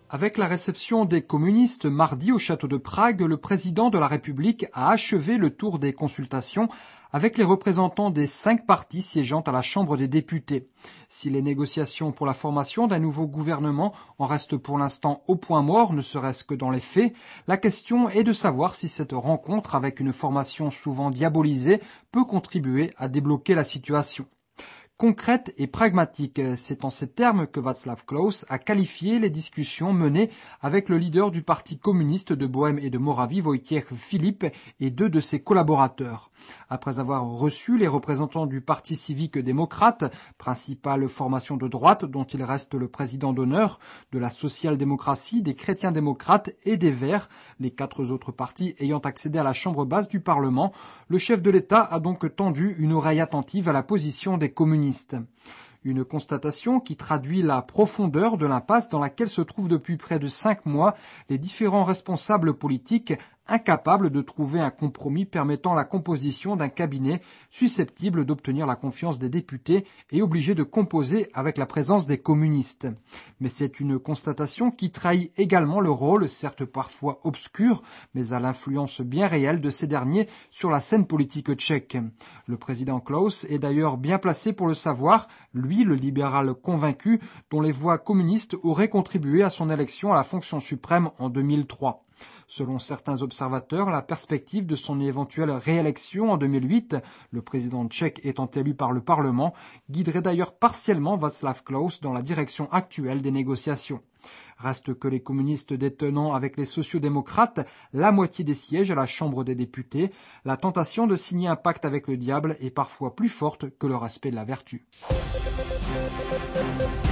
Avec la réception des communistes mardi au château de Prague, le président de la République a achevé le tour des consultations avec les représentants des 5 partis siégeant à la Chambre des députés. Si les négociations pour la formation d'un nouveau gouvernement en restent pour l'instant au point mort, ne serait-ce que dans les faits, la question est de savoir si cette rencontre avec une formation souvent diabolisée peut contribuer à débloquer la situation. Concrète et pragmatique, c'est en ces termes que Václav Klaus a qualifié les discussions menées avec le leader du Parti communiste de Bohême et de Moravie, Wojciech Filip, et 2 de ses collaborateurs. Après avoir reçu les représentants du Parti civique démocrate, principale formation de droite dont il reste le président d'honneur, de la social-démocratie, des chrétiens démocrates et des Verts, les 4 autres partis ayant accédé à la chambre basse du Parlement, le chef de l'État a donc tendu une oreille attentive à la position des communistes. Une constatation qui traduit la profondeur de l'impasse dans laquelle se trouvent depuis près de 5 mois les différents responsables politiques incapables de trouver un compromis permettant la composition d'un cabinet susceptible d'obtenir la confiance des députés et obligé de composer avec la présence des communistes. Mais c'est une constatation qui trahit également le rôle, certes parfois obscur, mais à l'influence bien réelle de ces derniers sur la scène politique tchèque. Le président Klaus est d'ailleurs bien placé pour le savoir, lui, le libéral convaincu, dont les voix communistes auraient contribué à son élection à la fonction suprême en 2003. Selon certains observateurs, la perspective de son éventuelle réélection en 2008, le président tchèque étant élu par le Parlement, guiderait d'ailleurs partiellement Václav Klaus dans la direction actuelle des négociations. Reste que les communistes détenant avec les sociodémocrates la moitié des sièges à la Chambre des députés, la tentation de signer un pacte avec le diable est parfois plus forte que le respect de la vertu.